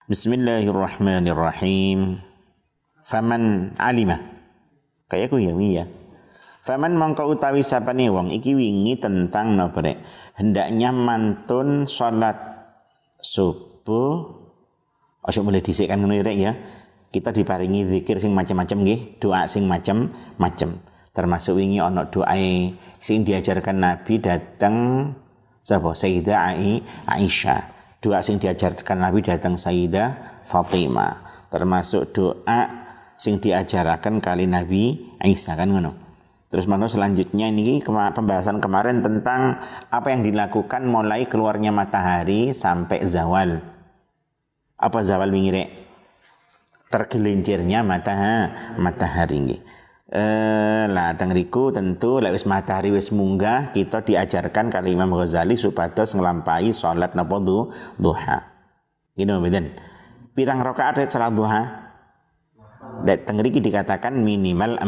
Bismillahirrahmanirrahim. Faman alima. Kayak aku ya wi ya. Faman mangko utawi sapane wong iki wingi tentang napa rek? Hendaknya mantun salat subuh. Aja mulai dhisik kan ngono rek ya. Kita diparingi zikir sing macam-macam nggih, doa sing macam-macam. Termasuk wingi ana doa sing diajarkan Nabi datang sapa Sayyidah Aisyah. Doa sing diajarkan Nabi datang Sayyidah Fatimah. Termasuk doa sing diajarkan kali Nabi Isa kan ngono. Terus mana selanjutnya ini pembahasan kemarin tentang apa yang dilakukan mulai keluarnya matahari sampai zawal. Apa zawal wingi rek? Tergelincirnya matahari nggih. Lah tengriku tentu lek wis matahari wis munggah kita diajarkan kali Imam Ghazali supados nglampahi salat napa duha. Gini mboten. Pirang rakaat rek salat duha? Lek tengriki dikatakan minimal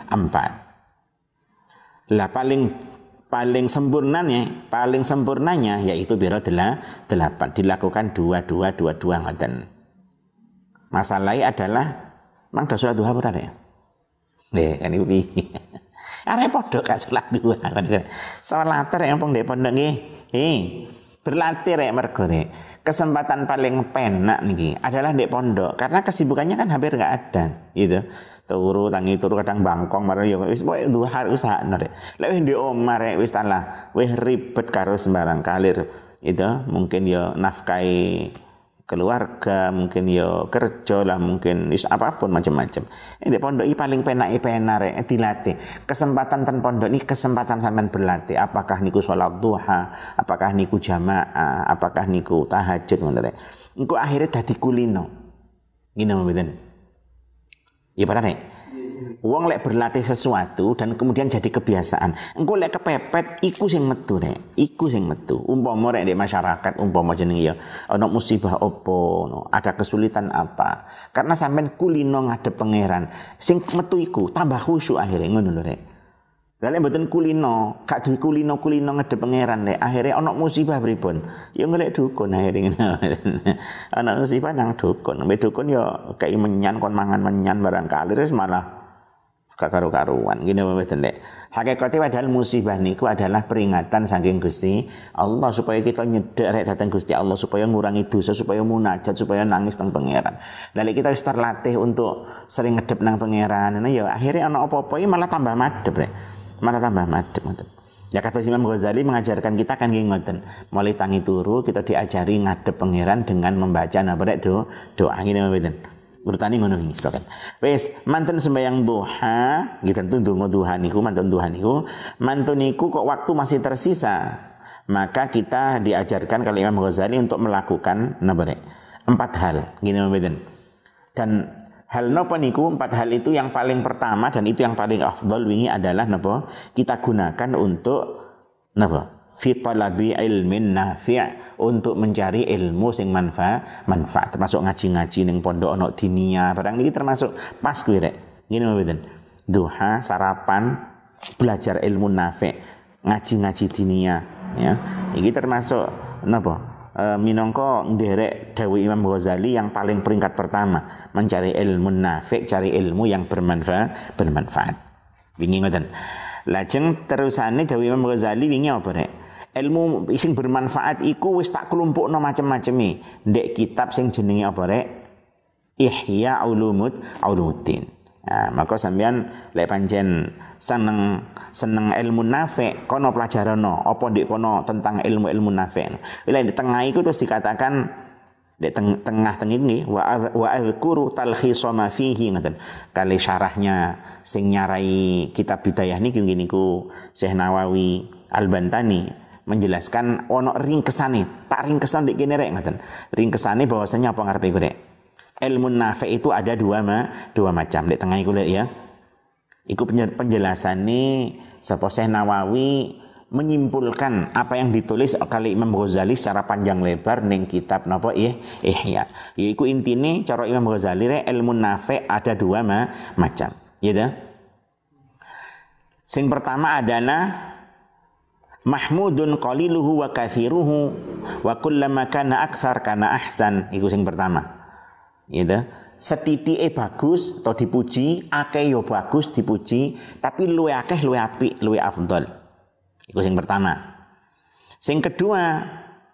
4. Lah paling sempurnanya yaitu biro 8 dilakukan 22 ngoten. Masalahnya adalah mang do salat duha ora rek? Nih kan itu arep padha gak salat duha. Salat rek ampun ndek pondok nggih. Berlatih rek mergo rek. Kesempatan paling penak niki adalah ndek pondok karena kesibukannya kan hampir enggak ada gitu. Turu kadang bangkong marang ya wis pokoke duha usahane rek. Lek wis ndek omah rek wis talah wis ribet karo sembarang kalir itu mungkin ya nafkahi keluarga, mungkin ya kerja lah, mungkin apapun macam-macam. Ini pondok ini paling penak rek dilatih. Kesempatan ten pondok ini kesempatan sampean berlatih. Apakah niku sholat duha, apakah niku jamaah, apakah niku tahajud ngono rek. Engko akhirnya dadi kulino. Gini mboten. Ya para rek. Wong lek berlatih sesuatu dan kemudian jadi kebiasaan. Engko lek kepepet iku sing metu rek. Iku sing metu. Umpama rek di masyarakat umpama jenenge ya ana musibah opo, no, ada kesulitan apa. Karena sampean kulino ngadep pangeran. Sing metu iku tambah khusyuk akhirnya ngono lho rek. Lah lek mboten kulino, gak duwe kulino ngadep pangeran rek. Akhirnya ana musibah pripun? Ya golek dukun akhirnya. Ana musibah nang dukun. Mbek dukun ya kei menyan kon mangan menyan barang kalir wis malah karu-karuan gini mboten lek. Hakikate padahal musibah niku adalah peringatan saking Gusti Allah supaya kita nyedek rek datang Gusti Allah supaya ngurangi dosa, supaya munajat, supaya nangis teng pangeran. Lalu kita wis terlatih untuk sering ngedep nang pangeran. Nah ya akhirnya ana apa-apa malah tambah madhep rek. Malah tambah madhep ngoten. Ya kata Imam Ghazali mengajarkan kita kan nggih ngoten. Mulai tangi turu kita diajari ngadep pangeran dengan membaca napa rek doa ngene mboten. Urutane ngono iki sepakat. Wis mantun sembahyang duha, nggih tentu ndonga duha niku mantun duha niku. Mantun niku kok waktu masih tersisa, maka kita diajarkan kali Imam Ghazali untuk melakukan napa rek? 4 hal. Gini mboten. Dan hal napa niku 4 hal itu yang paling pertama dan itu yang paling afdal wingi adalah napa? Kita gunakan untuk napa? Fi talabi ilmin nafi' untuk mencari ilmu sing manfaat termasuk ngaji-ngaji ning pondok ana dinia barang niki termasuk pas kuwi rek ngene mboten duha sarapan belajar ilmu nafi' ngaji-ngaji dinia ya iki termasuk napa minangka nderek dawuh Imam Ghazali yang paling peringkat pertama mencari ilmu nafi' cari ilmu yang bermanfaat wingi ngoten lajeng terusane dawuh Imam Ghazali wingi apa rek ilmu sing bermanfaat iku wis tak kelompokno macam-macam ndek kitab sing jenenge apa rek Ihya Ulumuddin. Nah, maka sampean lek pancen seneng ilmu nafi' kono pelajarano apa ndek kono tentang ilmu nafi'. Lek di tengah iku terus dikatakan di tengah ini wa azkuru talkhisa ma fihi ngoten. Kali syarahnya sing nyarai kitab Bidayah niki niku Syekh Nawawi Al-Bantani menjelaskan ono ringkesane, tak ringkesan dik kene rek ngoten. Ringkesane bahwasanya apa ngarepe iku rek? Ilmu nafi' itu ada dua macam. Di tengah iku lek ya. Iku penjelasane sapa Syekh Nawawi menyimpulkan apa yang ditulis kali Imam Ghazali secara panjang lebar ning kitab napa Ihya. Yaiku intine cara Imam Ghazali rek ilmu nafi' ada 2 macam. Ya dah. Sing pertama adalah mahmudun qaliluhu wa kathiruhu wa kullama kana akthar kana ahsan. Iku sing pertama. Gitu. Setitike bagus atau dipuji, akeh yo bagus dipuji, tapi luwe akeh luwe apik, luwe afdal. Iku sing pertama. Sing kedua,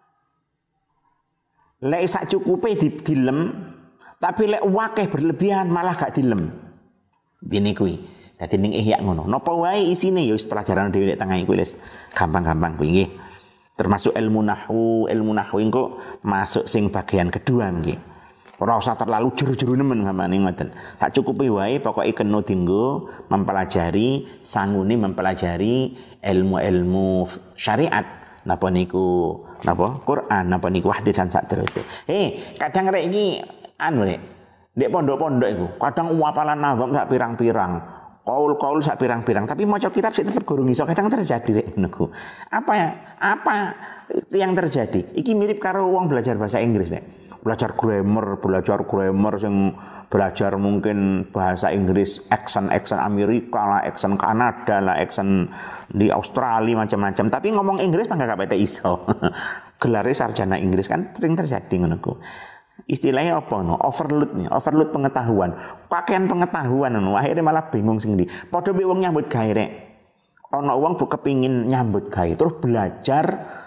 lek sak cukupe dilem, tapi lek wakeh berlebihan malah gak dilem. Dene kuwi. Dadi ning ihya ngono. Napa wae isine ya wis pelajaran dhewe lek tengah iku wis gampang-gampang kuwi nggih. Termasuk ilmu nahwu engko masuk sing bagian kedua nggih. Ora usah terlalu juru-juru nemen gamane ngoten. Sak cukupe wae pokoke kena dinggo mempelajari, sangune mempelajari ilmu-ilmu syariat. Napa niku napa Quran, napa niku hadis dan sak terus. Kadang rek iki anu rek. Ndek pondok-pondok iku, kadang wapalan nazam sak pirang-pirang. Kaul sak pirang-pirang, tapi maca kitab sik tetep gurung iso. Kadang terjadi rek niku. Apa yang terjadi? Iki mirip karo wong belajar bahasa Inggris nek. Belajar grammar sing belajar mungkin bahasa Inggris accent Amerika lah, accent Kanada lah, accent di Australia macam-macam, tapi ngomong Inggris mah gak pete iso. Gelare sarjana Inggris kan sering terjadi ngono ku. Istilahnya apa no? Overload pengetahuan. Kakean pengetahuan no, akhirnya malah bingung sing ndi. Padha mbek wong nyambut gawe rek. Ana wong kepingin nyambut gawe terus belajar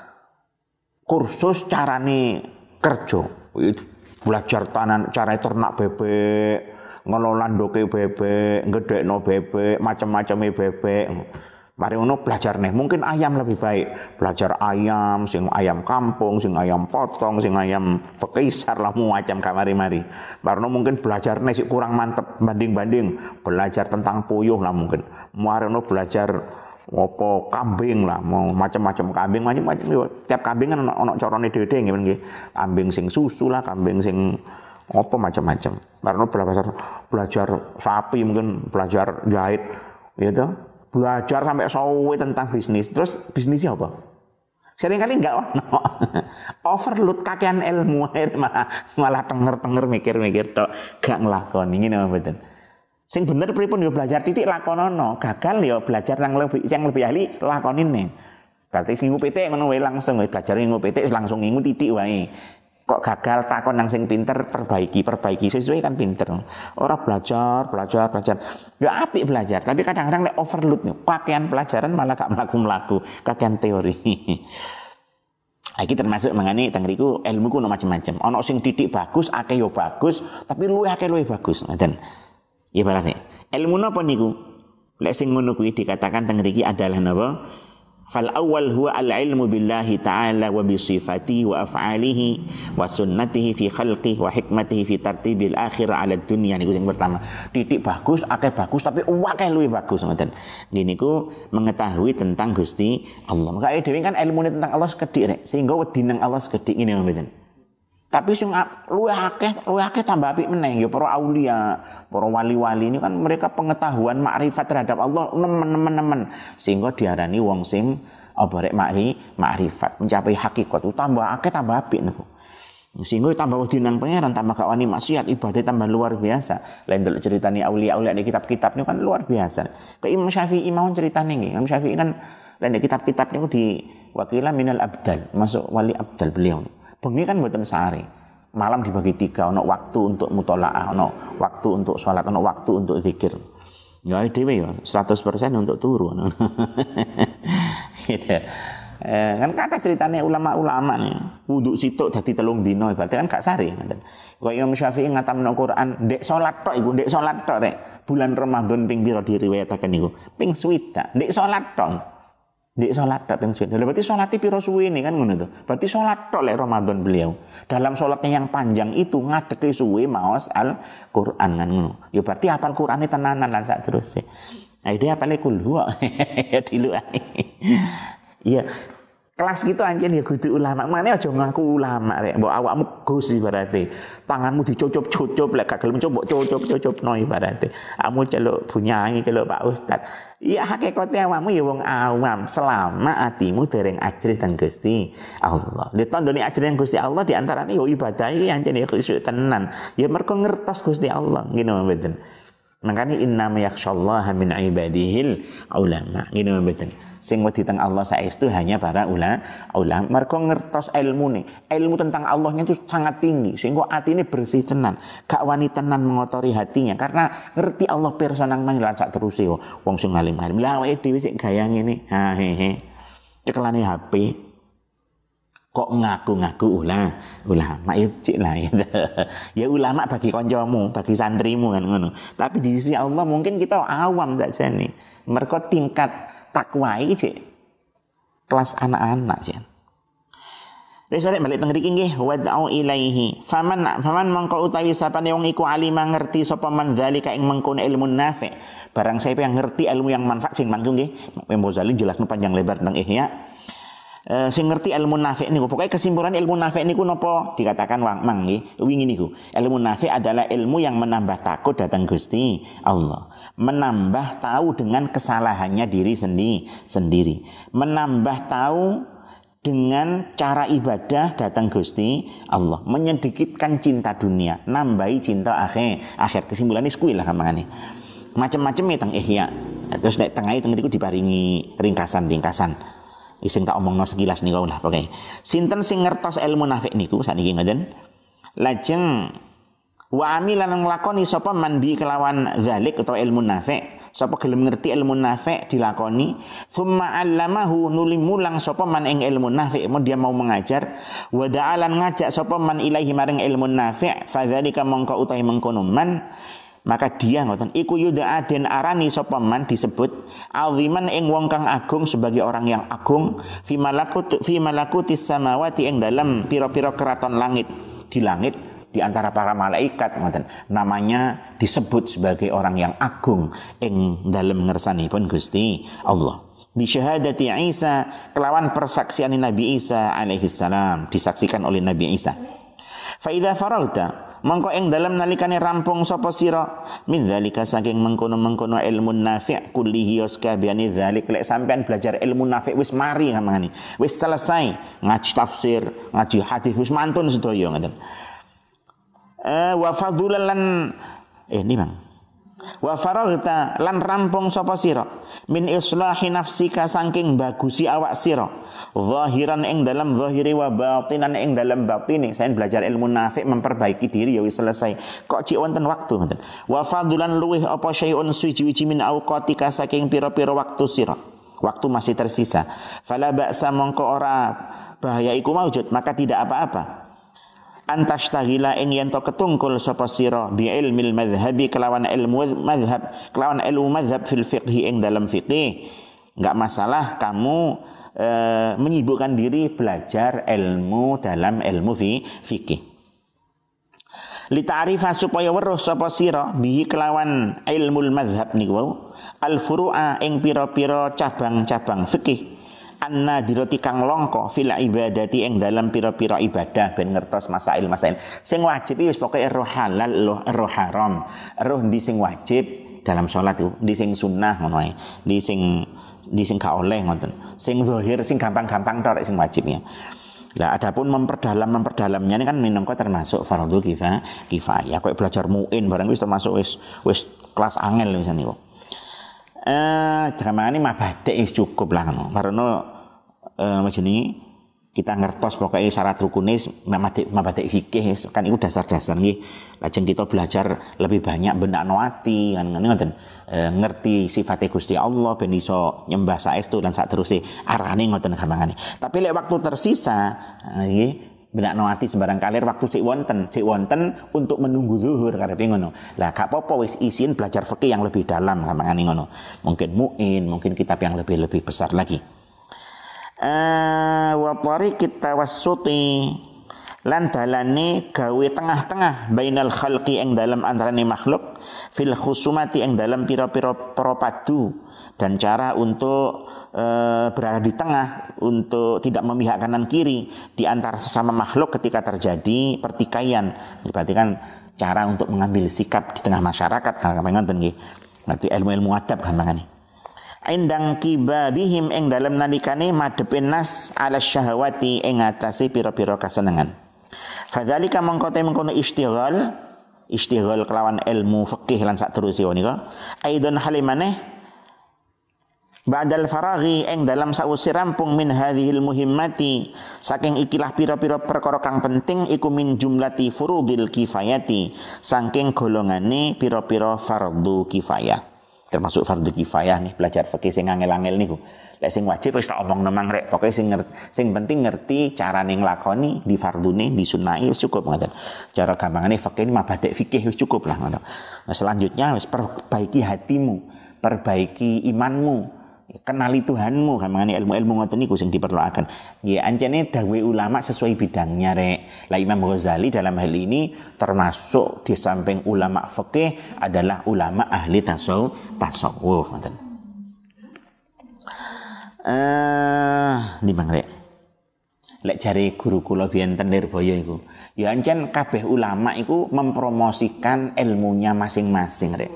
kursus carane kerja. Belajar cara ternak bebek, ngelola ndoke bebek, ngedekno bebek, macam-macame bebek. Mari ngono belajar nih, mungkin ayam lebih baik. Belajar ayam, sing ayam kampung, sing ayam potong, sing ayam pekisar lah macam kamari-mari. Baru mungkin belajar nih sih kurang mantep banding-banding. Belajar tentang puyuh lah mungkin. Mari ngono belajar apa kambing lah, mau macam-macam kambing macam-macam. Tiap kambing kan ono carane dhewe-dhewe nggih. Kambing sing susu lah, kambing sing apa macam-macam. Karena belajar sapi mungkin belajar jahit gitu. Belajar sampai sawe tentang bisnis. Terus bisnisnya apa? Seringkali enggak ono. Overload kakean ilmu malah tenger-tenger mikir-mikir tok gak nglakoni ngene mboten. Sing bener pripun yo belajar titik lakonono, gagal yo belajar yang lebih ahli lakonine. Berarti sing PT ngono wae langsung belajar ngingu PT langsung ngingu titik wae. Kok gagal takon nang sing pinter perbaiki sesuai kan pinter. Ora belajar. Ya apik belajar, tapi kadang-kadang lek overload nih, kakean pelajaran malah gak mlaku-mlaku, kakean teori. Iki termasuk mengani teng riku ilmu ku ono macam-macam. Ono sing titik bagus, akeh yo bagus, tapi luwih akeh luwih bagus. Ngoten. Ya barane. Ilmu napa niku? Lek sing ngono kuwi dikatakan teng mriki adalah napa? Fal awwal huwa al-ilmu billahi ta'ala wa bi sifatihi wa af'alihi wa sunnatihi fi khalqihi wa hikmatihi fi tartibil akhirah 'ala dunya niku sing pertama. Titik bagus, akeh bagus tapi akeh luwih bagus ngoten. Nggih niku mengetahui tentang Gusti Allah. Maka dhewe kan ilmune tentang Allah sekedhik rek, sehingga wedi nang Allah sekedhik ngene mboten. Tapi sing luwih akeh tambah apik meneh ya para aulia, para wali-wali ini kan mereka pengetahuan makrifat terhadap Allah nemen-nemen sehingga diarani wong sing apa rek makrifat mencapai hakikat tambah akeh tambah apik niku. Sehingga tambah wedi nang pangeran, tambah gak wani maksiat, ibadah tambah luar biasa. Lain delok ceritane aulia-aulia di kitab-kitab niku kan luar biasa. Ke Imam Syafi'i mau ceritane nggih. Imam Syafi'i kan lain di kitab-kitab niku diwakila minal abdal, masuk wali abdal beliau. Bengi kan mboten sehari. Malam dibagi 3, ono waktu untuk mutolaah, ono waktu untuk sholat, ono waktu untuk zikir. Ya dhewe ya 100% untuk turu. Gitu. Kan kata ceritanya ulama-ulama nih, wudu situk dadi 3 dina berarti kan gak sare ngoten. Kok Imam Syafi'i ngatamno Quran ndek salat tok iku, ndek salat tok rek. Bulan Ramadan ping pira diriwayataken niku? Ping 60, ndek salat tok. Ndek salat tok ping 60. Berarti salate pira suwene kan ngono to. Berarti salat tok lek Ramadan beliau. Dalam salatnya yang panjang itu ngadeke suwe maos Al-Qur'an kan ngono. Ya berarti hafal Qur'ane tenanan lan sak terus. Ide hafale kulhu. Ya dilu ae. Iya. Kelas gitu anjen ya kudu ulama. Mane aja ngaku ulama rek. Mbok awakmu Gus ibarate. Tanganmu dicucup-cucup lek gak gelem mbok cucup-cucupno ibarate. Kamu celuk bunyai, celuk Pak Ustad. Iya hakikate awakmu ya wong awam selama atimu dereng ajrih teng Gusti Allah. Lek tandane ajrih teng Gusti Allah di antarane yo ibadah iki anjen ya khusyuk tenan. Ya mergo ngertos Gusti Allah ngene mboten. Makanya innama yakhsyallaha min ibadihil ulama. Ngene mboten. Sing wedi teng Allah saestu hanya para ulama. Mergo ngertos ilmune. Ilmu tentang Allahnya itu sangat tinggi sehingga atine bersih tenan. Gak wani tenan mengotori hatinya karena ngerti Allah pirsa nang lan sak teruse wong sing alim-alim. Lah awake dhewe sik gaya ngene. Ha hehe. Cekelane HP. Kok ngaku-ngaku ulama ya cik lah ya. Ya ulama bagi koncomu, bagi santrimu kan ngono. Tapi di sisi Allah mungkin kita awam saja nih. Mereka tingkat takwa iki cik kelas anak-anak sih. Wis arek balik teng mriki nggih wad'u ilaihi. Faman mangko utawi sapane wong iku alima ngerti sapa man zalika ing mengkono ilmu nafi'. Barang siapa yang ngerti ilmu yang manfaat sing mangko nggih. Imam Ghazali jelasno panjang lebar tentang Ihya. Sing ngerti ilmu nafi' niku pokoke kesimpulan ilmu nafi' niku napa dikatakan mang nggih wingi niku ilmu nafi' adalah ilmu yang menambah takut datang Gusti Allah, menambah tahu dengan kesalahannya diri sendiri, menambah tahu dengan cara ibadah datang Gusti Allah, menyedikitkan cinta dunia, nambahi cinta akhir kesimpulannya kuwi lah kamane macam-macam ya teng Ihya. Terus nek tengah niku diparingi ringkasan sing tak omongno sekilas niku lah pokoke. Sinten sing ngertos ilmu nafi' niku sakniki ngoten. Lajeng wa amilan nglakoni sapa man bi kelawan zalik utawa ilmu nafi', sapa gelem ngerti ilmu nafi' dilakoni, thumma 'allamahu nuli mulang sapa man ing ilmu nafi', dia mau mengajar, wa da'alan ngajak sapa man ilaihi maring ilmu nafi', fa dzalika mongko utahe mengkono man maka dia ngoten iku yud'a den arani sapa man disebut aziman ing wong kang agung sebagai orang yang agung fi malakutis samawati ing dalam pira-pira keraton langit di antara para malaikat ngoten namanya disebut sebagai orang yang agung ing dalem ngersanipun Gusti Allah bi syahadati Isa kelawan persaksian Nabi Isa alaihi salam disaksikan oleh Nabi Isa fa idza faragta mongko ing dalem nalikane rampung sapa sira min zalika saking mengkono-mengkono ilmu nafi' kullihi yaskabiyani zalik lek sampean belajar ilmu nafi' wis mari ngamani wis selesai ngaji tafsir ngaji hadis wis mantun sedaya ngoten wa fadhulan lan ini Bang wa faraghta lan rampung sapa sira min islahi nafsika saking bagusi awak sira zahiran ing dalam zahiri wa batinan ing dalam batini saya belajar ilmu nafi' memperbaiki diri ya wis selesai kok cik wonten waktu ngoten wa fadhulan luweh apa syai'un suci min auqatika saking pira-pira waktu sira waktu masih tersisa fala ba'sa mongko ora bahaya iku maujud maka tidak apa-apa antastagila ing yen to ketungkul sapa sira bi ilmil madhhabi kelawan ilmu madhhab fil fiqhi ing dalam fiqih enggak masalah kamu menyibukkan diri belajar ilmu dalam ilmu fikih li ta'rifa supaya weruh sapa sira bihi kelawan ilmul madhhab niku al furu'a ing pira-pira cabang-cabang fikih an-nadirati kang langka fil ibadati ing dalam pira-pira ibadah ben ngertos masail-masail sing wajib wis pokoke roh halal roh haram roh ndi sing wajib dalam salat itu ndi sing sunah ngono ae ndi sing gak oleh ngoten sing zahir sing gampang-gampang tok sing wajibnya lah adapun memperdalamnya ini kan minangka termasuk fardhu kifayah kowe belajar muin barang wis termasuk wis kelas angel wis niku jamane mabadek wis cukup lah ngono karena jenenge kita ngertos pokoknya syarat rukune mabadek fikih kan itu dasar-dasar nggih lajeng kita belajar lebih banyak benakno ati kan ngoten ngerti sifate Gusti Allah ben iso nyembah saestu dan sak teruse arane ngoten gampangane tapi lek waktu tersisa nggih benakno ati sembarang kalir waktu cek wonten untuk menunggu zuhur karepe ngono lah gak apa-apa wis isin belajar fikih yang lebih dalam gampangane ngono mungkin muin mungkin kitab yang lebih besar lagi wa tariqit tawassuti lan dalane gawe tengah-tengah bainal khalqi ing dalam antarane makhluk fil khusumati ing dalam pira-pira padu dan cara untuk berada di tengah untuk tidak memihak kanan kiri di antara sesama makhluk ketika terjadi pertikaian berarti kan cara untuk mengambil sikap di tengah masyarakat kan ngoten nggih berarti ilmu-ilmu adab gampangane indang kibabihim ing dalam nalikane madhepin nas ala syahwati ing atase pira-pira kasenengan fadzalika mengkono istighal istighol kelawan ilmu fikih lan saterusé nika aidon halimaneh ba'dal faraghi ing dalam sawise rampung min hadhil muhimmati saking ikilah pira-pira perkara kang penting iku min jumlati furudil kifayati saking golongane pira-pira fardhu kifayah termasuk fardhu kifayah nih belajar fikih sing angel-angel niku lek sing wajib wis tak omong nemang rek pokoke sing penting ngerti carane nglakoni di fardune di sunnahe wis cukup ngoten cara gampangane fikih ini mabade fikih wis cukup lah ngono nah, selanjutnya wis perbaiki hatimu perbaiki imanmu kenali Tuhanmu gampangane ilmu-ilmu ngoten niku sing diperluaken nggih ancene dawuh ulama sesuai bidangnya rek lah Imam Ghazali dalam hal ini termasuk di samping ulama fikih adalah ulama ahli tasawuf ngoten di mangrek lek jare guru kula biyen ten Lirboyo iku ya ancen kabeh ulama iku mempromosikan ilmunya masing-masing rek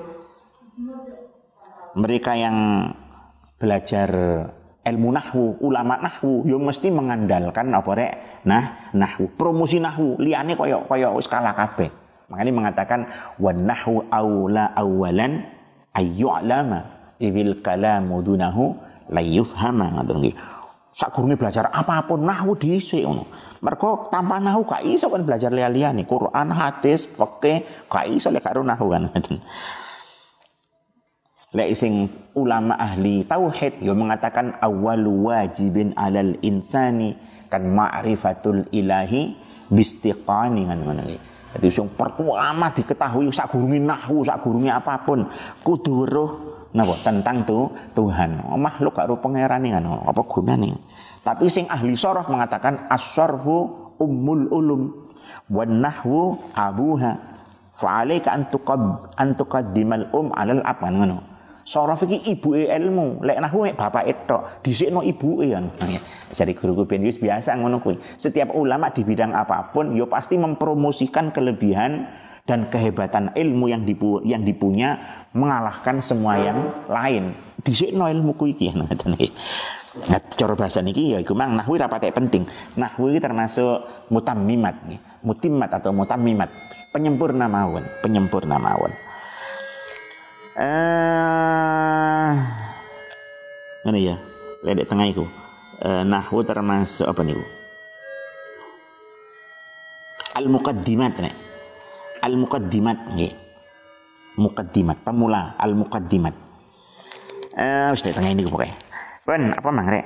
mereka yang belajar ilmu nahwu ulama nahwu ya mesti mengandalkan apa rek nahwu promosi nahwu liyane kaya wis kalah kabeh makanya mengatakan wan nahwu aula awalan ayyu'lama idzil kalamu dunahu la yufhama ngoten nggih. Sakgurunge belajar apapun nahwu dhisik ngono. Mergo tanpa nahwu gak iso kan belajar liya-liyane Quran, hadis, fikih, gak iso lek karo nahwu kan ngoten. Lek sing ulama ahli tauhid yo mengatakan awwalu wajibin 'alal insani kan ma'rifatul ilahi bistiqani kan ngono nggih. Dadi sing pertama diketahui sakgurunge nahwu, sakgurunge apapun kudu weruh napa tentang Tuhan makhluk karo pangerane kan apa gunane tapi sing ahli syarah mengatakan as-syarfu ummul ulum wan nahwu abuha fa alayka an tuqaddimal alal ab ngono syarah iki ibuke ilmu lek nahwu mek bapake tok dhisikno ibuke kan jadi guruku ben wis biasa ngono kuwi setiap ulama di bidang apapun yo pasti mempromosikan kelebihan dan kehebatan ilmu yang dipunya mengalahkan semua yang lain. Dhisikno ilmu ku iki ngoten iki. Nah, cara bahasa niki ya iku mang nahwu ra patek penting. Nahwu iki termasuk mutammimat nih. Mutimmat atau mutammimat, penyempurna mawon. Ngene ya. Ledek tengah iku. Nahwu termasuk apa niku? Al-muqaddimat nih. Al-muqaddimat nggih. Muqaddimat pemula al-muqaddimat. Wis tengah ini pokoke. Pun apa mangrek?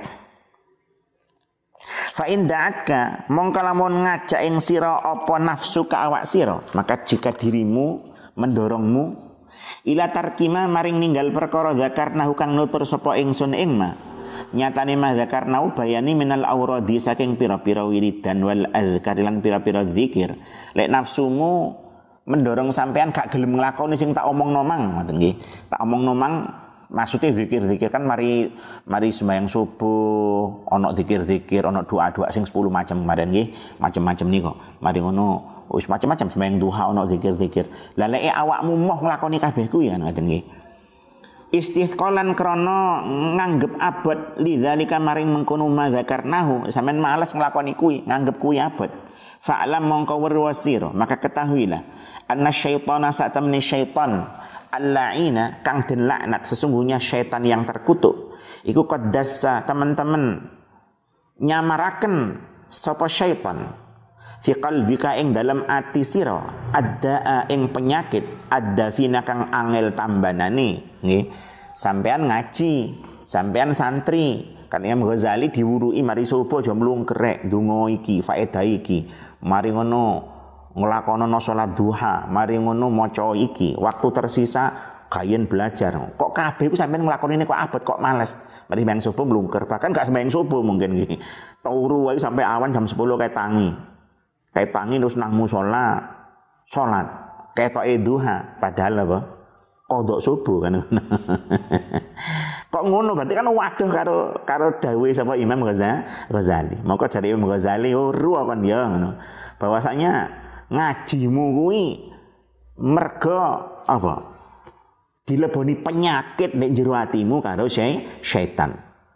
Fa in da'atka mongko lamun ngajak ing sira apa nafsu ka awak sira, maka jika dirimu mendorongmu ila tarkima maring ninggal perkara zakarnahu kang nutur sapa ingsun ing ma. Nyatane mah zakarnahu bayani minal auradi saking pira-pira wiridan wal azkar lan pira-pira zikir. Lek nafsumu mendorong sampean gak gelem nglakoni sing tak omongno mang ngoten nggih. Tak omongno mang maksudnya zikir-zikir kan mari sembahyang subuh ana zikir-zikir ana doa-doa sing 10 macam kemarin nggih. Macam-macam niku. Mari ngono wis macam-macam sembahyang duha ana zikir-zikir. Lah lek awakmu moh nglakoni kabeh kuwi kan ngoten nggih. Istithqalan krana nganggep abot lidzalika maring mengkono madzakarnahu sampean males nglakoni kuwi nganggep kuwi abot. Fa'lam mongko werwasira maka ketahuilah anna syaitana satamni syaitan al-la'ina kang den laknat sesungguhnya syaitan yang terkutuk iku qaddasa teman-teman nyamaraken sapa syaitan fi qalbika ing dalam ati sira addaa ing penyakit addafina kang angel tambanane nggih sampean ngaji sampean santri kan Imam Ghazali diwurui mari subuh aja mlungkrek donga iki faedah iki mari ngono nglakonono salat duha mari ngono maca iki waktu tersisa kayen belajar kok kabeh ku sampean nglakonine kok abot kok males mari sembahyang subuh mlungker bahkan gak sembahyang subuh mungkin iki turu wae sampai awan jam 10 kayak tangi terus nang musala salat ketoke duha padahal apa kodok subuh kan kok ngono berarti kan waduh karo dawuh sapa Imam Ghazali maka dari Imam Ghazali uru kan ya ngono bahwasanya ngajimu kuwi mergo apa dileboni penyakit nek jero atimu karo syaitan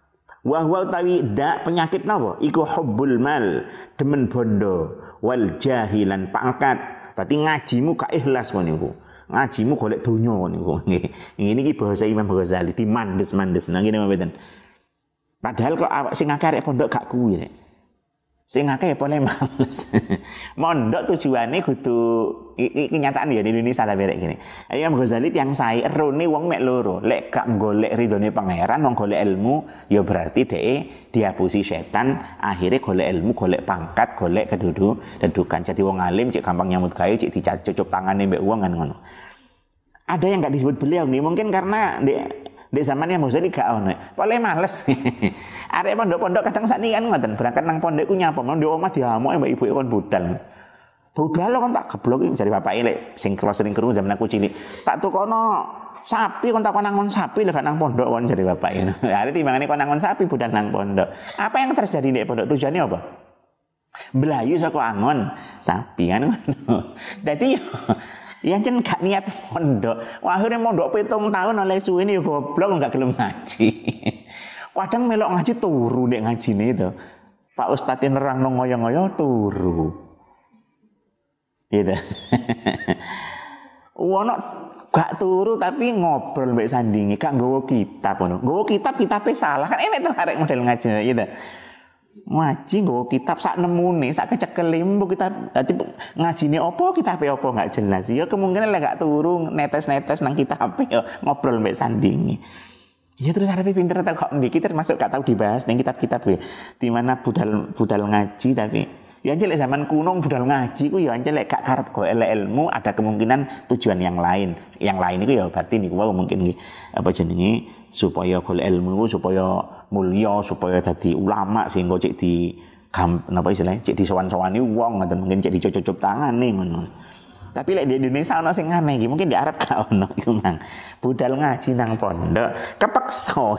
Wa huwa utawi dak penyakit napa? Iku hubbul mal, demen bondo, wal jahilan pangkat. Berarti ngajimu gak ikhlas ngono niku. Ngajimu golek donya niku. Nggih. Ini iki bahasa Imam Ghazali dimandes-mandes nang ngene mboten. Padahal kok awak sing akeh arek pondok gak kuwi rek. Sing akeh ya boleh males. Mondok tujuane kudu iki kenyataan ya di Indonesia lah berek gini. Imam Ghazali tiyang sae erone wong mek loro. Lek gak golek ridhone pangeran wong golek ilmu ya berarti dhek diapusi setan, akhirnya golek ilmu, golek pangkat, golek kedudukan. Jadi wong alim cek gampang nyambut gawe, cek dicucup tangane mbek wong kan ngono. Ada yang gak disebut beliau nih, mungkin karena di zamannya Ghazali gak ono. Boleh males. Arek pondok-pondok kadang sakniki kan ngoten, berangkat nang pondok ku nyapa, nang di omah diamuke mbak ibuke kon budal. Budal kon tak geblok iki jare bapake lek sing sering krungu zaman aku cilik. Tak tukono sapi kon takon nangon sapi lek gak nang pondok kon jare bapake. Arek timbangane kon nangon sapi budal nang pondok. Apa yang terjadi di pondok tujuannya apa? Belayu saka angon sapi kan ngono. Dadi yang jen gak niat pondok. Wah, akhirnya mondok 7 tahun oleh suwe ini goblok gak gelem ngaji. Kadang melok ngaji turu nek ngajine itu. Pak Ustadz nerang nang ngoyo-ngoyo turu. Gitu. Wono gak turu tapi ngobrol mbek sandingi, gak nggawa kitab ngono. Nggawa kitabe salah kan enek to arek model ngaji gitu. Ngaji nggawa kitab sak nemune, sak kecekel mbok kitab. Dadi ngajine apa kitabe apa gak jelas. Ya kemungkinan lek gak turu netes-netes nang kitab ya ngobrol mbek sandingi. Ya terus arepe pinter tak kok ndiki termasuk gak tau dibahas nang kitab-kitab ya. Di mana budal ngaji tapi ya anjir zaman kuno budal ngaji ku ya anjir lek gak karep golek ilmu ada kemungkinan tujuan yang lain. Yang lain itu ya berarti niku wae mungkin apa jenenge supaya golek ilmu supaya mulya supaya dadi ulama sehingga cek di napa istilahnya cek disowan-sowani wong ngoten mungkin cek dicocok tangane ngono. Tapi lek di Indonesia ana sing aneh iki mungkin di Arab gak ono iku mang. Budal ngaji nang pondok kepeksa.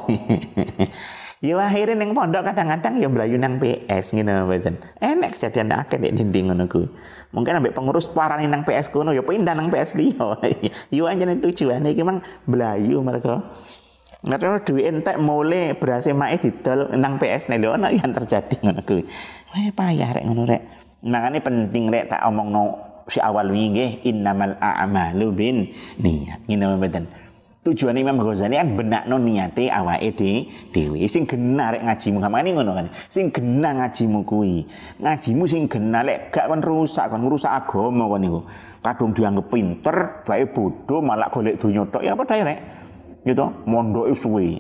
Ya akhirnya nang pondok kadang-kadang ya mlayu nang PS ngene mboten. Enek kejadian akeh nek dinding ngono kuwi. Mungkin ambek pengurus parani nang PS kono ya pindah nang PS liya. Yo anjene tujuane iki mang mlayu mereka. Ngerti duit entek mulai berhasil mae didol nang PS nek ono yang terjadi ngono kuwi. Wah payah rek ngono rek. Makane penting rek tak omongno si awal wingi nggih innamal a'malu bin niat. Ngene mboten. Tujuan Imam Ghazali kan benakno niate awake dhewe. Sing genah rek ngajimu kamane ngono kan. Sing genah ngajimu kuwi. Ngajimu sing genah lek gak kon rusak agama kon niku. Kadung dianggep pinter, bae bodoh malah golek donya tok. Ya apa dae rek? Gitu, mondoke suwe.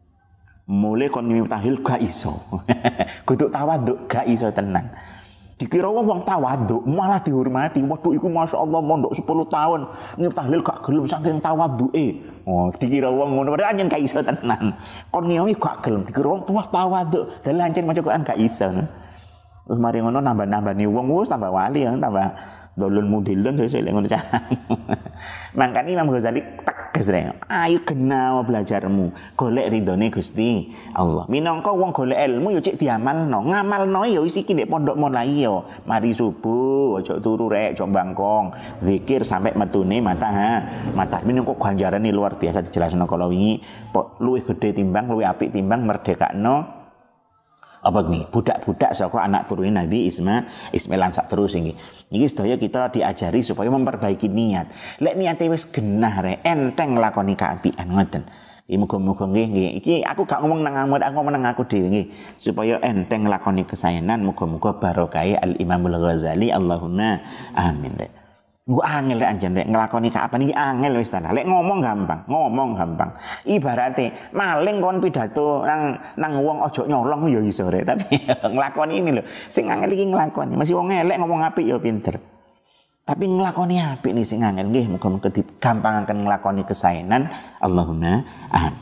Mulai kon ngimtahil gak iso. Kudu tawaduk gak iso tenan. Dikira wong tawaduk malah dihormati. Waduh iku masyaallah mondok 10 tahun ngimtahil gak gelem saking tawaduke. Oh, dikira wong ngono padahal anjen gak iso tenan. Kon ngewi gak gelem dikira wong tuwa tawaduk. Dalah anjen maca Quran gak iso. Terus mari ngono nambah-nambani wong wis tambah wali ya, tambah dolun mudilun saya ngono cara. Mangkane Imam Ghazali tegas rek. Ayo genah belajarmu, golek ridhone Gusti Allah. Minangka wong golek ilmu yo cek diamalno. Ngamalno yo wis iki nek pondok mulai yo. Mari subuh aja turu rek, aja bangkong. Zikir sampai metune mata. Minangka ganjarane luar biasa dijelasno kala wingi. Luwih gedhe timbang, luwih apik timbang merdekakno apa nih budak-budak saka anak turune Nabi Ismail lan sak terus iki sedaya kita diajari supaya memperbaiki niat. Lek niate wis genah rek enteng nglakoni kaapian ngoten. Muga-muga nggih iki aku gak ngomong nang amut, aku ngomong nang aku dhewe nggih supaya enteng nglakoni kesaenan muga-muga barokah Al Imamul Ghazali Allahumma amin rek. Gua angel lek anjen lek nglakoni kaapian iki angel wis tenan. Lek ngomong gampang. Ibarate maling kon pidato nang wong aja nyolong ya iso rek, tapi nglakoni ini lho. Sing angel iki nglakoni. Masih wong elek ngomong apik ya pinter. Tapi nglakoni apik nih sing angel nggih muga-muga digampangaken nglakoni kesaenan Allahumma amin.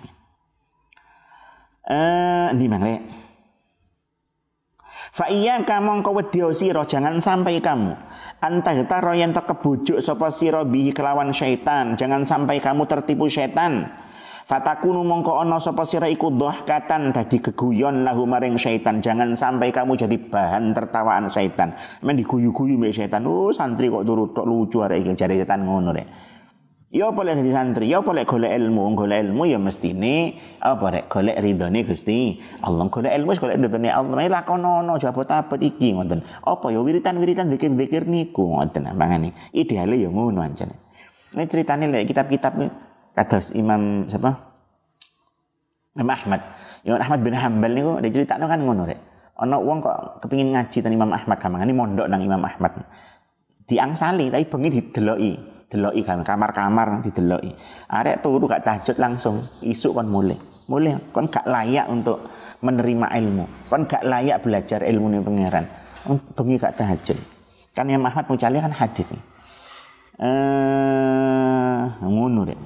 Ndi mangke. Fa iyyaka mongko wedya sira jangan sampai kamu antah yen kebujuk sapa sira bihi kelawan syaitan, jangan sampai kamu tertipu syaitan. Fatakunu mongko ana sapa sira iku dhahkatan dadi geguyon lahu maring syaitan, jangan sampai kamu jadi bahan tertawaan syaitan. Men diguyu-guyu mbek syaitan. Oh santri kok turu tok lucu arek iki jare syaitan ngono rek. Ya apa lek dadi santri, ya apa lek golek ilmu ya mestine apa rek golek ridhone Gusti Allah. Golek ilmu wis golek ridhone Allah. Lakonono aja abot-abot iki ngoten. Apa ya wiritan-wiritan zikir-zikir niku ngoten mangane. Ideale ya ngono ancane. Ini ceritane lek kitab-kitab kados Imam siapa? Imam Ahmad. Imam Ahmad bin Hanbal niku diceritakno kan ngono rek. Ana wong kok kepengin ngaji ten Imam Ahmad kamangane mondok nang Imam Ahmad. Diangsali tapi bengi deloki kan kamar-kamar dideloki. Arek turu gak tahajud langsung, isuk kon mulai kon gak layak untuk menerima ilmu. Kon gak layak belajar ilmu ning pangeran. Bengi gak tahajud. Kan Imam Ahmad mucale kan hadis. Ngono rek.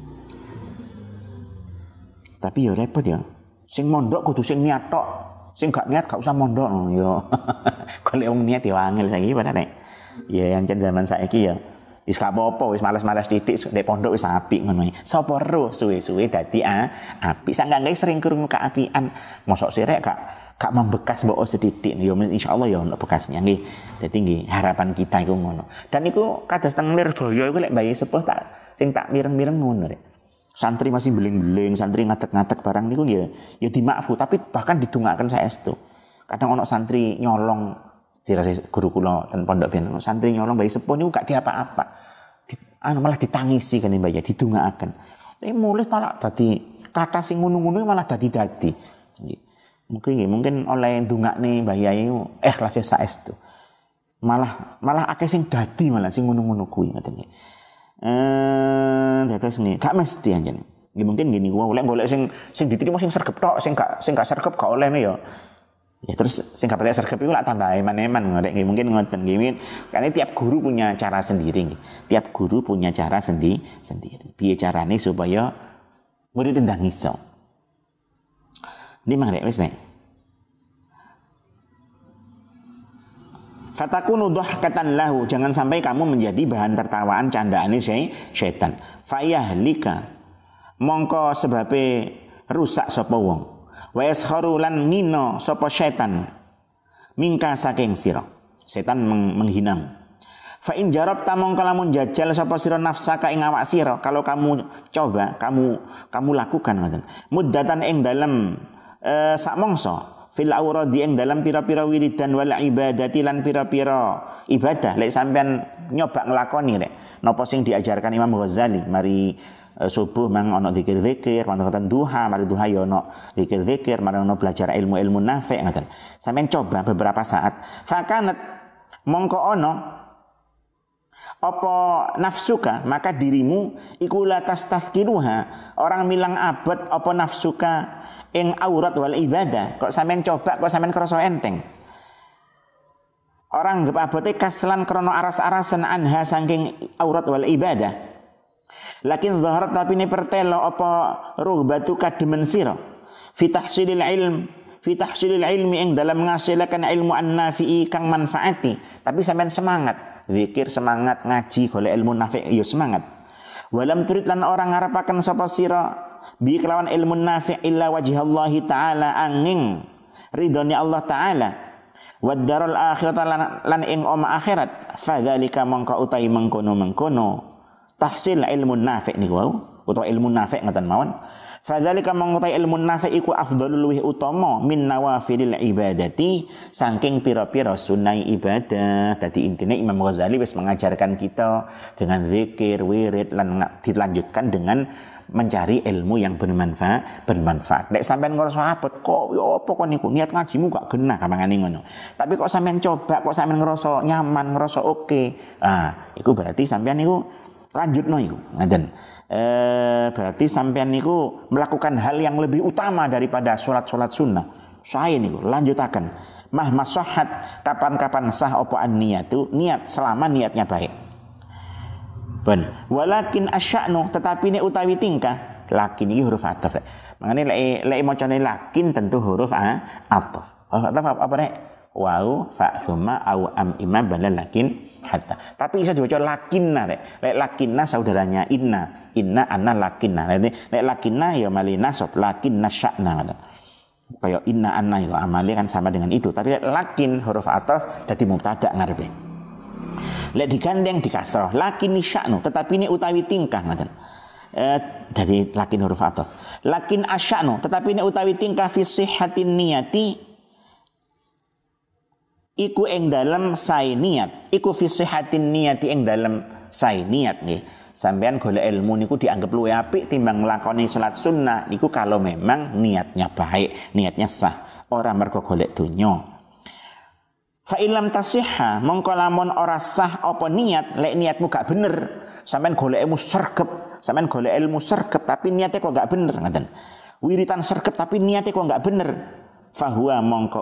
Tapi ya repot ya. Sing mondok kudu sing niat tok. Sing gak niat gak usah mondok yo. Golek wong niat ya angel saiki padahal nek. Ya ancen zaman saiki ya wis gak apa-apa, wis malas-malas titik nek pondok wis apik ngono iki. Sapa ero suwe-suwe dadi apik. Sak gak sering krungu keapian. Mosok sirek gak membekas mbok sedidik. Ya insyaallah ya ono bekasnya nggih. Dadi nggih harapan kita iku ngono. Dan iku kados teng Lirboyo iku lek bayi sepuh sing tak mireng-mireng ngono rek. Santri masih beling-beling, santri ngatek-ngatek barang niku ya dimaafu, tapi bahkan didongaaken saestu. Kadang ono santri nyolong dirasa guru kula ten pondok ben santri nyolong bayi sepuh niku gak diapa-apa. Malah ditangisi kan mbak ya didongaaken. Tapi mulih malah dadi kata sing ngono-ngono malah dadi. Mungkin oleh ndongakne mbah Yai ikhlas saestu. Malah akeh sing dadi malah sing ngono-ngono kuwi ngoten nggih. Dados nggih gak mesti anjen. Nggih mungkin gini golek sing diterima sing sregep tok, sing gak sregep gak olehne ya. Ya terus sing gak patek sregep iku lak tambah eman-eman ngono mungkin ngoten nggih. Karena tiap guru punya cara sendiri nggih. Tiap guru punya cara sendiri. Piye carane supaya murid ndang iso. Ini mang rek wis nek. Fatakunu dhahkatan lahu, jangan sampai kamu menjadi bahan tertawaan candaane syaitan. Fa yahlika mongko sebabe rusak sapa wong. Wa yaskharu lan ngino sapa setan mingka saking sira. Setan menghinamu. Fa in jarabta mongko lamun jajal sapa sira nafsaka ing awak sira, kalau kamu coba, kamu lakukan ngoten. Muddatan ing dalem sak mangsa fil auradi ing dalam pira-pira wiridan wal ibadati lan pira-pira ibadah. Lek sampean nyoba nglakoni rek napa sing diajarkan Imam Ghazali mari subuh mang ana zikir-zikir, mangkatan duha, mari duha ya ana zikir-zikir, mari ana belajar ilmu-ilmu nafi' ngoten. Sampeyan coba beberapa saat. Fakanat mongko ana apa nafsuka, maka dirimu iku la tastafkiruha, orang milang abot apa nafsuka ing aurat wal ibadah. Kok sampeyan coba, kok sampeyan krasa enteng. Orang anggap abote kaslan krana aras-arasan anha saking aurat wal ibadah. Lakin zaharat tapi ini pertelo apa ruhbatu kademen sira fi tahsilil ilmi ing dalam ngasilakan ilmu an-nafi'i kang manfaati. Tapi sampean semangat zikir, semangat ngaji golek ilmu nafi' ya semangat. Walam turid lan orang ngarepaken sapa sira bi kelawan ilmu nafi' illa wajhallahi taala angin ridhone Allah taala. Wad darul akhirata lan ing oma akhirat. Fadzalika mongko utai mengkono tahsil ilmu nafi' niku wau utawa ilmu nafi' ngoten mawon. Fadzalika mengutahi ilmu nafi' iku afdhalul luwih utama min nawafilil ibadati saking pira-pira sunah ibadah. Dadi intine Imam Ghazali wis mengajarkan kita dengan zikir, wirid lan dilanjutkan dengan mencari ilmu yang bermanfaat. Nek sampean ngrasa abot kok ya apa kon niku niat ngajimu gak genah kamangane ngono. Tapi kok sampean coba, kok sampean ngrasa nyaman, ngrasa oke. Iku berarti sampean niku lanjutno iku ngaten. Berarti sampean niku melakukan hal yang lebih utama daripada salat sunnah. Sae niku lanjutaken. Mahmasahhat kapan-kapan sah apa an-niyatu, niat selama niatnya baik. Walakin asya'nu tetapi ini utawi tingkah. Lakin iki huruf ataf. Mangane lek macane lakin tentu huruf ataf. Ataf apa rek? Wau fa tsumma au am imma balal lakin hatta. Tapi bisa dibaca lakinna rek. Lek lakinna saudaranya inna anna lakinna. Lek lakinna ya mali nasab lakinna sya'na ngoten. Kaya inna anna ya amali kan sama dengan itu. Tapi lek lakin huruf ataf dadi mubtada ngarepe. Lek digandeng di kasrah, lakin sya'nu, tetapi ini utawi tingkah ngoten. Dari lakin huruf athaf. Lakin asya'nu, tetapi ini utawi tingkah fi sihhatin niyati iku ing dalem sae niat. Iku fi sihhatin niyati ing dalem sae niat nggih. Sampeyan golek ilmu niku dianggap luwih apik timbang nglakoni salat sunnah niku kalau memang niatnya baik, niatnya sah, ora mergo golek donya. Fa illam tasihha, mongko lamun ora sah apa niat, lek niatmu gak bener, sampean golek ilmu sergep, tapi niatnya kok gak bener ngoten. Wiritan sergep tapi niatnya kok gak bener. Fahuwa mongko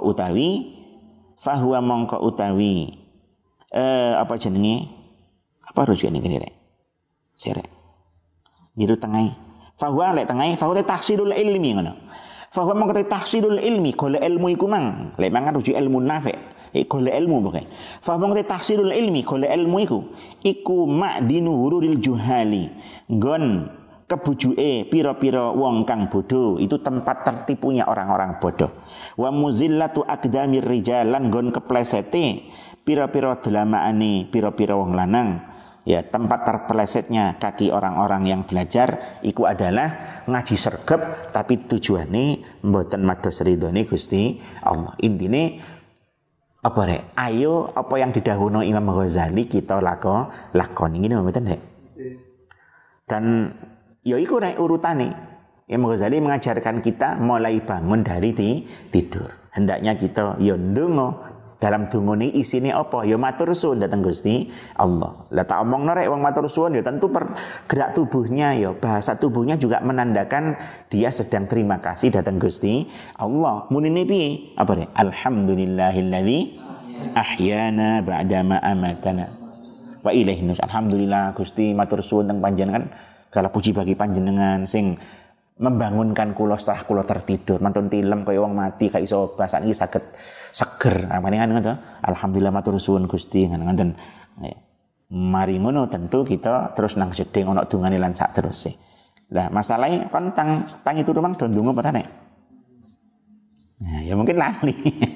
utawi apa jenenge? Apa rujukane kene rek? Sirek. Niru tengai. Fahuwa lek tengai, fahuwa tahsilul ilmi ngono. Fahuwa mongko tahsilul ilmi, golek ilmu iku mang. Lek mangan rujuk ilmu nafi'. Golek ilmu pokoke. Fa mongko tahsilul ilmi, golek ilmu iku ma'dinu hururil juhali. Nggon kebujuke pira-pira wong kang bodoh, itu tempat tertipunya orang-orang bodoh. Wa muzillatu aqdamir rijal, lan nggon keplesete pira-pira delamaane pira-pira wong lanang. Ya, tempat terpelesetnya kaki orang-orang yang belajar iku adalah ngaji sergep tapi tujuane mboten mados ridhone Gusti Allah. Intine apa rek? Ayo apa yang didhawuhna Imam Ghazali kita lakoni ngene mboten rek. Dan ya iku rek urutane. Imam Ghazali mengajarkan kita mulai bangun dari tidur. Hendaknya kita ya ndonga. Dalam dungane isine apa? Ya matur suwun dhateng Gusti Allah. Lah tak omongno rek wong matur suwun ya tentu gerak tubuhnya ya bahasa tubuhnya juga menandakan dia sedang terima kasih dhateng Gusti Allah. Munine piye? Apa rek? Alhamdulillahilladzi ahyana ba'dama amatana. Wa ilaihi nus. Alhamdulillah Gusti matur suwun teng panjenengan. Kala puji bagi panjenengan sing membangunkan kula setelah kula tertidur. Mantun tilem kaya wong mati gak iso bahasa iki saged seger. Paningan ngono. Alhamdulillah matur suwun Gusti ngoten. Mari ngono tentu kita terus nang jeding ana dungane lan sak teruse. Lah masalahe kon tang itu rumang do ndonga apa nek? Nah, ya mungkin lali.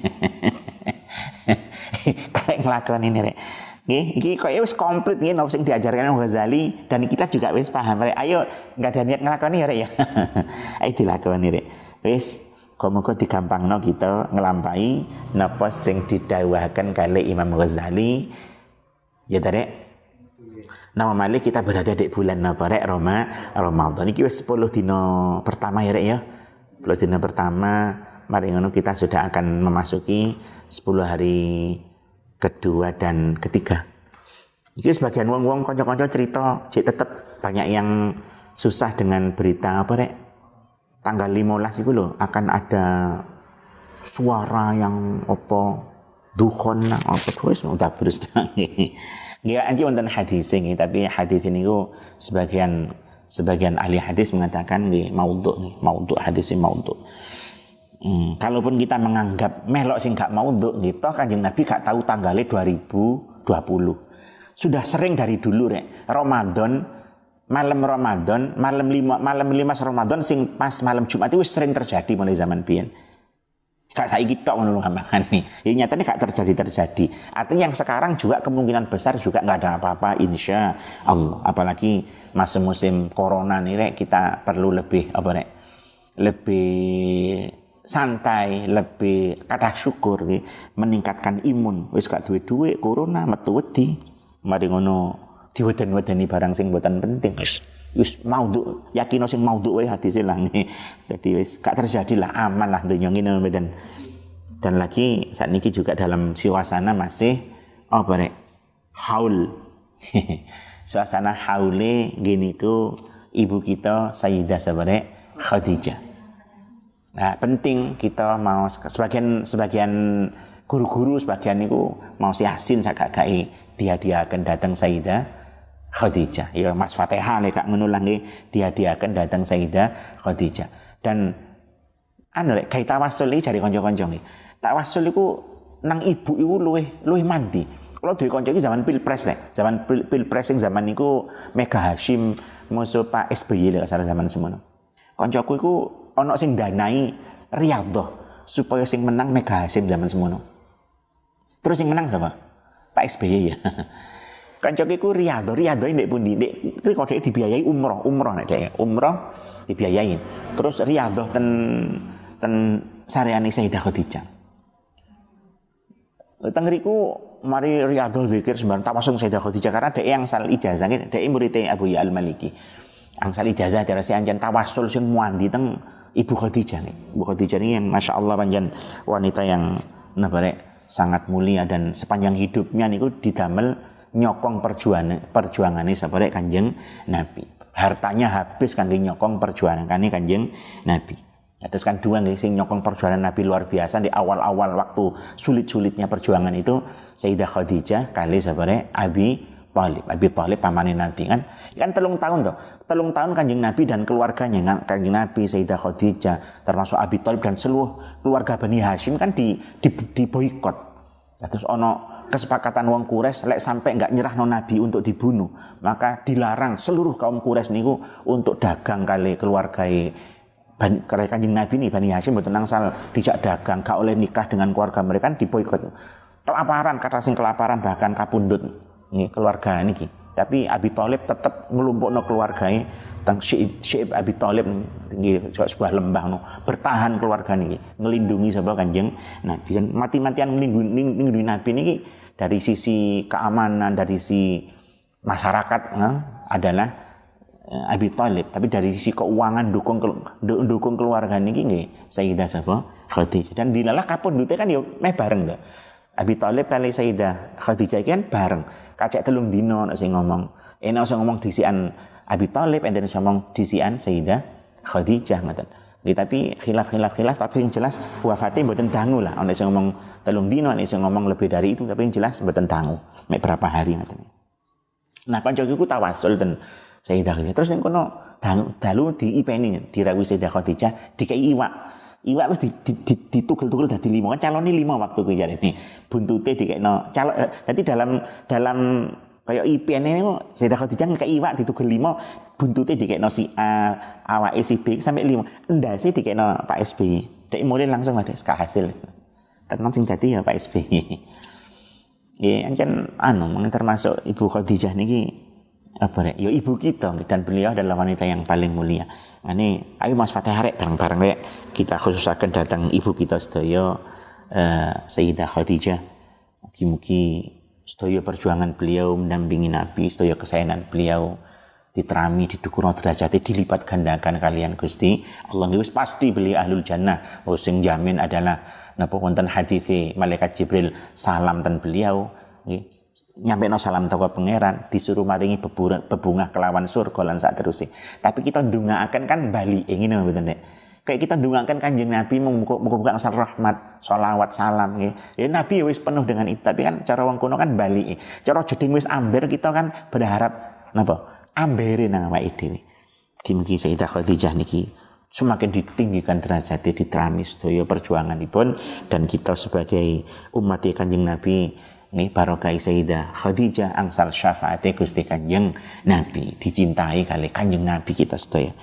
Karek nglakoni ini rek. Nggih, iki kok wis komplit nggih napa sing diajarkan Imam Ghazali dan kita juga wis paham rek. Ayo enggak ada niat nglakoni ya rek ya. Ayo dilakoni rek. Wis muga digampangno kita nglampahi napa sing didhawuhaken kali Imam Ghazali. Ya rek. Nama malik kita berada di bulan napa rek Ramadan. Iki wis 10 dina pertama ya rek ya. 10 dina pertama mari ngono kita sudah akan memasuki 10 hari kedua dan ketiga. Iki sebagian wong-wong kanca-kanca cerita cek tetep banyak yang susah dengan berita apa rek? Tanggal 15 itu loh akan ada suara yang apa dukhon apa wis udah terus nggih. Nggih anji wonten hadis nggih, tapi hadis ini ku sebagian ahli hadis mengatakan nggih maudhu hadis ini maudhu. Kalaupun kita menganggap melok sing gak maudhu gitu, Kanjeng Nabi gak tahu tanggalnya 2020. Sudah sering dari dulu rek. Malam 5 Ramadan sing pas malam Jumat itu sering terjadi mulai zaman biyen. Gak saiki tok ngono lho gampangane. Ya nyatane gak terjadi. Artinya yang sekarang juga kemungkinan besar juga enggak ada apa-apa insya Allah. Apalagi masa musim corona nih rek, kita perlu lebih santai, lebih kata syukur nih, meningkatkan imun. Wis gak duwe corona metu wedi. Mari ngono diweden-wedeni barang sing mboten penting. Wis maudhu, yakino sing maudhu wae hadise lah nggih. Dadi wis gak terjadi lah, aman lah donya ngene mboten. Dan lagi saat ini juga dalam suasana masih haul. Suasana haule gini ku ibu kita Sayyidah Sabare Khadijah. Nah, penting kita mau sebagian guru-guru sebagian niku mau Yasin sagak-gake dia akan datang Sayyidah Khadijah. Ya Mas Fatihah nek gak ngono lah nggih, dia akan datang Sayyidah Khadijah. Dan rek gawe tawasul iki jare kanca-kanca nggih. Tawasul iku nang ibu iku luwih mandi. Kalau duwe kanca iki zaman Pilpres nek, zaman Pilpres sing zaman niku Mega Hashim musuh Pak SBY lek salah zaman semono. Kancaku iku ana sing danai Riyadhah supaya sing menang Mega Hashim zaman semono. Terus sing menang siapa? Pak SBY ya. Kancaku iku Riyadhah ndek pundi? Ndek kok dhek dibiayai umroh nek dhek. Umroh dibiayai. Terus Riyadhah ten sareane Sayyidah Khadijah. Teng riku mari Riyadhah zikir sembarang tawasul Sayyidah Khadijah karena dhek yang sal ijazah dhek murid Abu Ya Al-Maliki. Angsal ijazah darasi anjen tawasul sing muandi teng Ibu Khadijah nih. Ibu Khadijah ini yang Masya Allah panjen wanita yang sangat mulia dan sepanjang hidupnya niku didamel nyokong perjuangannya sebagai Kanjeng Nabi. Hartanya habis kangge nyokong perjuangannya Kanjeng Nabi. Ya, terus kan dua nih sing nyokong perjuangan Nabi luar biasa di awal-awal waktu sulit-sulitnya perjuangan itu Sayyidah Khadijah kali sebagai Abi Thalib pamane Nabi kan 3 tahun toh. 3 tahun Kanjeng Nabi dan keluarganya Kanjeng Nabi, Sayyidah Khadijah, termasuk Abi Thalib dan seluruh keluarga Bani Hashim kan di boikot. Ya, terus ono kesepakatan wong Quraisy lek sampai enggak nyerahno Nabi untuk dibunuh, maka dilarang seluruh kaum Quraisy niku untuk dagang kali keluargae Kanjeng Nabi nih Bani Hashim mboten nangsal dijak dagang, gak oleh nikah dengan keluarga mereka kan diboikot. Kelaparan, kata sing kelaparan bahkan kapundhut nih keluarga niki. Tapi Abi Thalib tetap ngelumpukno keluargae teng Syi'ib Abi Thalib nggih sebuah lembah no bertahan keluarga niki ngelindungi sapa Kanjeng Nabi. Dan mati-matian ngelindungi Nabi niki dari sisi keamanan, dari sisi masyarakat adalah Abi Thalib, tapi dari sisi keuangan dukung keluarga niki nggih Sayyidah sapa Khadijah. Dan dilalah kapundhute kan yo meh bareng to. Abi Thalib kali Sayyidah Khadijah kan bareng. Kacek 3 dino nek sing ngomong. Enak sing ngomong disian Abi Thalib enten sing ngomong disian Sayyidah Khadijah ngoten. Tapi khilaf tapi yang jelas wafatnya mboten dangu lah. Ana sing ngomong 3 dino, ana sing ngomong lebih dari itu tapi yang jelas mboten dangu. Mek berapa hari ngoten. Nah, kancaku ku tawasul ten Sayyidah Khadijah. Terus ning kono dalu diipeni dirawuhi Sayyidah Khadijah dikei iwak wis ditugel-tugel dadi 5 kan calone 5 waktu kuwi jarene buntute dikekno calon dadi dalam kaya IPN ini Sayyidah Khadijah ngekei iwak ditugel 5 buntute dikekno si A awake si B sampai 5 endase dikekno Pak SBY dek mulai langsung ada hasil tenan sing dadi ya Pak SBY nggih ancen termasuk Ibu Khadijah niki apa ya ibu kita dan beliau adalah wanita yang paling mulia. Ini ayo Mas Fatih arek bareng-bareng rek kita khususaken datang ibu kita sedaya Sayyidah Khadijah. Mugi-mugi sedaya perjuangan beliau mendampingi Nabi, sedaya kesayangan beliau diterami, didukung derajate dilipat gandakan kalian Gusti. Allah wis pasti beliau ahlul jannah. Sing jamin adalah napa wonten hadise malaikat Jibril salam ten beliau nggih. Nyampe no salam toko pangeran disuruh maringi bebungah kelawan surga lan sak terusé. Tapi kita ndongaaken kan bali ngene mboten nek. Kayak kita ndongaaken Kanjeng Nabi muga-muga asal rahmat, sholawat, salam nggih. Ya Nabi wis penuh dengan itu, tapi kan cara wong kuno kan bali. Cara jeding wis amber kita kan berharap napa? Ambere nang awake dhewe. Mugi Sayyidah Khadijah niki semakin ditinggikan derajatnya diterami sedaya perjuanganipun dan kita sebagai umat Kanjeng Nabi ini barokah Sayyidah Khadijah angsal syafaat Gusti Kanjeng Nabi dicintai kali Kanjeng Nabi kita sedaya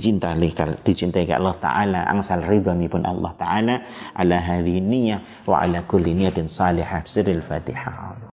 dicintai Allah Ta'ala angsal ridhonipun Allah Ta'ala ala hadhihi niyyah wa ala kulli niyatin salihah sirril Fatihah.